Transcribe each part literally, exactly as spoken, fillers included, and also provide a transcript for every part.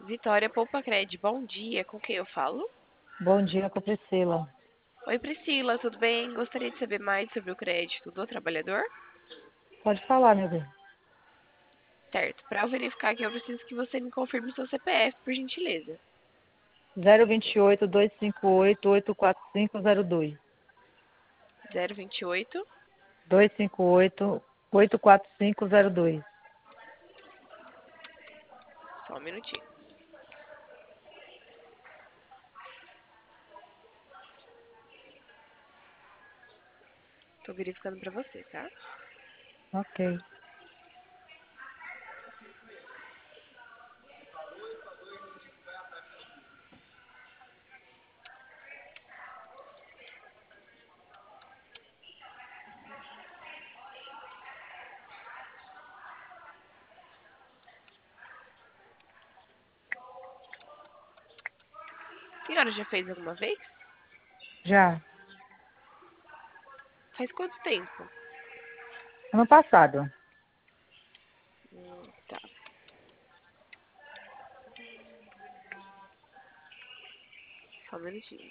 Vitória Poupa Cred, bom dia. Com quem eu falo? Bom dia, com a Priscila. Oi, Priscila, tudo bem? Gostaria de saber mais sobre o crédito do trabalhador? Pode falar, meu bem. Certo. Para eu verificar aqui, eu preciso que você me confirme seu C P F, por gentileza. zero dois oito, dois cinco oito, oito quatro cinco zero dois. zero vinte e oito. dois cinco oito, oito quatro cinco zero dois. Só um minutinho. Tô verificando para você, tá? Ok. A senhora já fez alguma vez? Já. Faz quanto tempo? Ano passado. Hum, tá. Só um minutinho.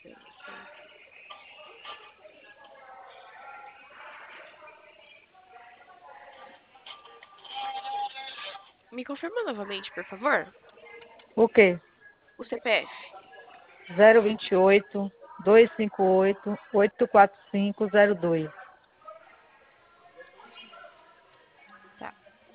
Me confirma novamente, por favor, O quê? o C P F. zero dois oito, dois cinco oito, oito quatro cinco zero dois. Tá.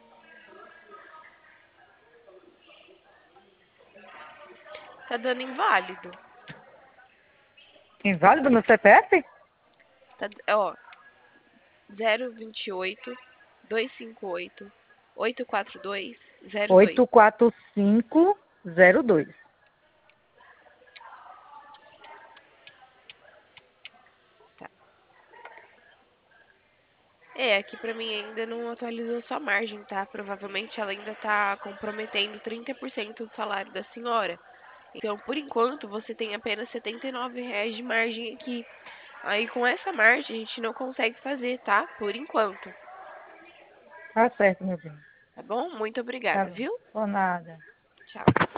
Tá dando inválido. Inválido no C P F? Tá, ó, zero vinte e oito, dois cinco oito, oito quatro dois zero dois. oito quatro cinco zero dois. Tá. É, aqui pra mim ainda não atualizou sua margem, tá? Provavelmente ela ainda tá comprometendo trinta por cento do salário da senhora. Então, por enquanto, você tem apenas setenta e nove reais de margem aqui. Aí, com essa margem, a gente não consegue fazer, tá? Por enquanto. Tá certo, meu bem. Tá bom? Muito Tá obrigada, bom. viu? Por nada. Tchau.